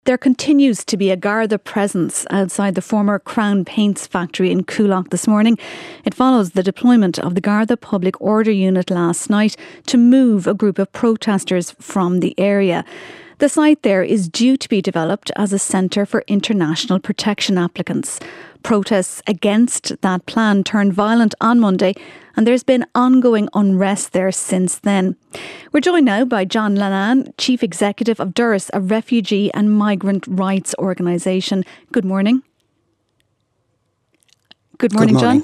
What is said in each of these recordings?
There continues to be a Garda presence outside the former Crown Paints factory in Coolock this morning. It follows the deployment of the Garda Public Order Unit last night to move a group of protesters from the area. The site there is due to be developed as a centre for international protection applicants. Protests against that plan turned violent on Monday, and there's been ongoing unrest there since then. We're joined now by John Lannan, Chief Executive of Doras, a refugee and migrant rights organisation. Good morning. Good morning, John.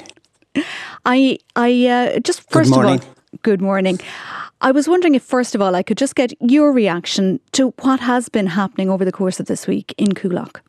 Good morning. I was wondering if, first of all, I could just get your reaction to what has been happening over the course of this week in Coolock.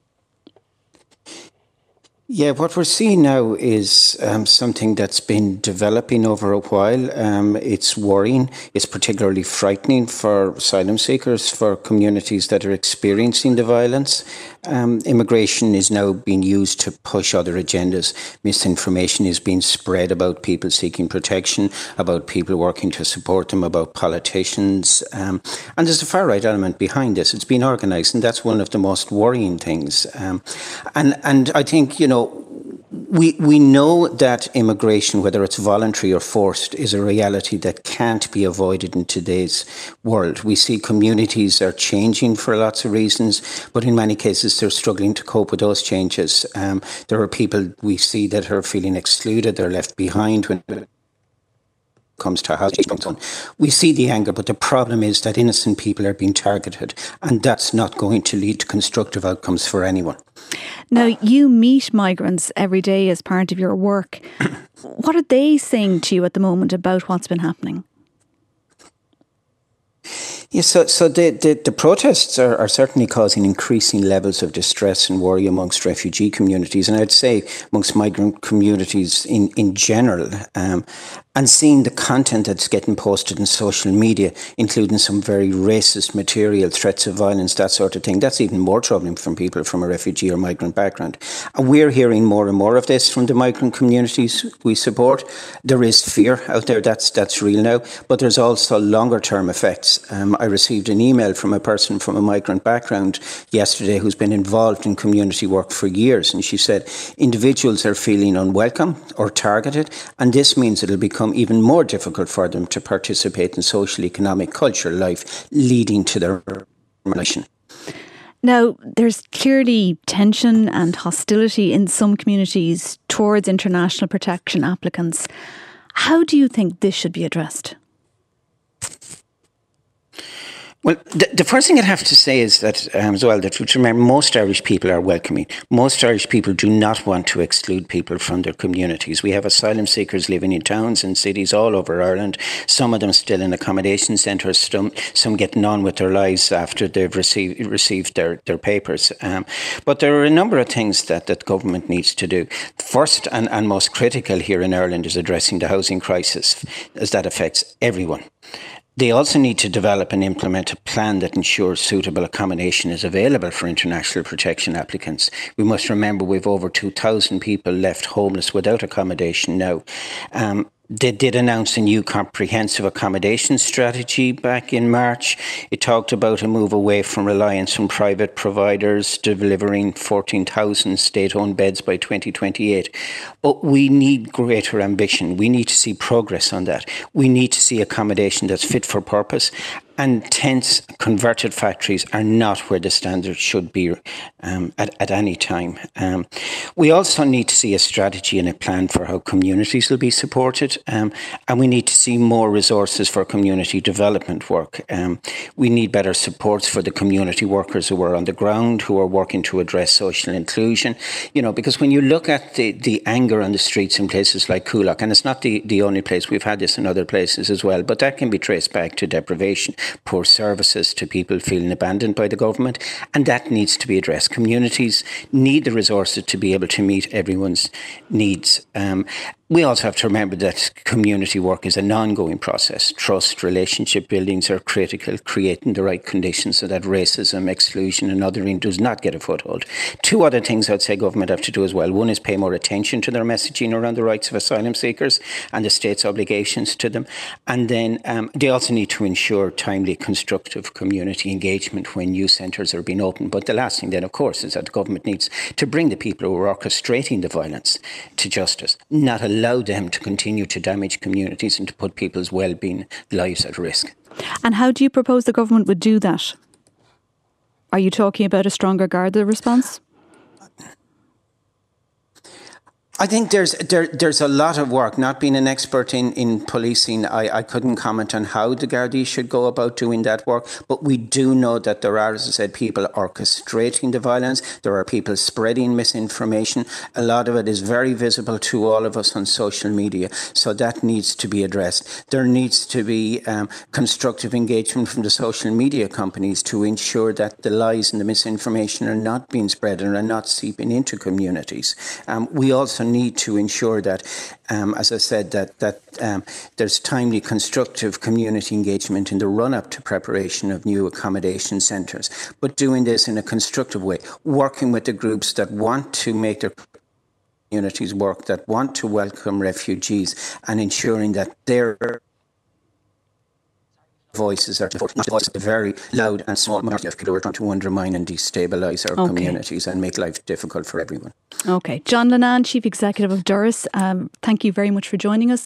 Yeah, what we're seeing now is something that's been developing over a while. It's worrying. It's particularly frightening for asylum seekers, for communities that are experiencing the violence. Immigration is now being used to push other agendas. Misinformation is being spread about people seeking protection, about people working to support them, about politicians. And there's a far-right element behind this. It's been organised, and that's one of the most worrying things. And I think, we know that immigration, whether it's voluntary or forced, is a reality that can't be avoided in today's world. We see communities are changing for lots of reasons, but in many cases they're struggling to cope with those changes. There are people we see that are feeling excluded, they're left behind when it comes to housing. We see the anger, but the problem is that innocent people are being targeted, and that's not going to lead to constructive outcomes for anyone. Now, you meet migrants every day as part of your work. What are they saying to you at the moment about what's been happening? Yes, so the protests are certainly causing increasing levels of distress and worry amongst refugee communities, and I'd say amongst migrant communities in general. And seeing the content that's getting posted in social media, including some very racist material, threats of violence, that sort of thing, that's even more troubling from people from a refugee or migrant background. And we're hearing more and more of this from the migrant communities we support. There is fear out there, that's real now, but there's also longer term effects. I received an email from a person from a migrant background yesterday who's been involved in community work for years, and she said individuals are feeling unwelcome or targeted, and this means it'll become even more difficult for them to participate in social, economic, cultural life, leading to their relation. Now, there's clearly tension and hostility in some communities towards international protection applicants. How do you think this should be addressed? Well, the first thing I'd have to say is that, as well, that remember, most Irish people are welcoming. Most Irish people do not want to exclude people from their communities. We have asylum seekers living in towns and cities all over Ireland, some of them still in accommodation centres, some getting on with their lives after they've received their papers. But there are a number of things that government needs to do. First and most critical here in Ireland is addressing the housing crisis, as that affects everyone. They also need to develop and implement a plan that ensures suitable accommodation is available for international protection applicants. We must remember we've over 2,000 people left homeless without accommodation now. They did announce a new comprehensive accommodation strategy back in March. It talked about a move away from reliance on private providers, delivering 14,000 state-owned beds by 2028. But we need greater ambition. We need to see progress on that. We need to see accommodation that's fit for purpose. And tents, converted factories are not where the standards should be at any time. We also need to see a strategy and a plan for how communities will be supported. And we need to see more resources for community development work. We need better supports for the community workers who are on the ground, who are working to address social inclusion. Because when you look at the anger on the streets in places like Coolock, and it's not the only place, we've had this in other places as well, but that can be traced back to deprivation, poor services, to people feeling abandoned by the government, and that needs to be addressed. Communities need the resources to be able to meet everyone's needs. We also have to remember that community work is an ongoing process. Trust, relationship buildings are critical, creating the right conditions so that racism, exclusion and othering does not get a foothold. Two other things I'd say government have to do as well. One is pay more attention to their messaging around the rights of asylum seekers and the state's obligations to them. And then they also need to ensure timely, constructive community engagement when new centres are being opened. But the last thing then, of course, is that the government needs to bring the people who are orchestrating the violence to justice, not allow them to continue to damage communities and to put people's well-being lives at risk. And how do you propose the government would do that? Are you talking about a stronger Garda response? I think there's a lot of work. Not being an expert in policing, I couldn't comment on how the Gardaí should go about doing that work. But we do know that there are, as I said, people orchestrating the violence. There are people spreading misinformation. A lot of it is very visible to all of us on social media. So that needs to be addressed. There needs to be constructive engagement from the social media companies to ensure that the lies and the misinformation are not being spread and are not seeping into communities. We also need to ensure that, as I said, that there's timely, constructive community engagement in the run-up to preparation of new accommodation centres, but doing this in a constructive way, working with the groups that want to make their communities work, that want to welcome refugees, and ensuring that their voices are not voices of a very loud and small minority of people who are trying to undermine and destabilise our communities and make life difficult for everyone. Okay. John Linnane, Chief Executive of Doras, thank you very much for joining us.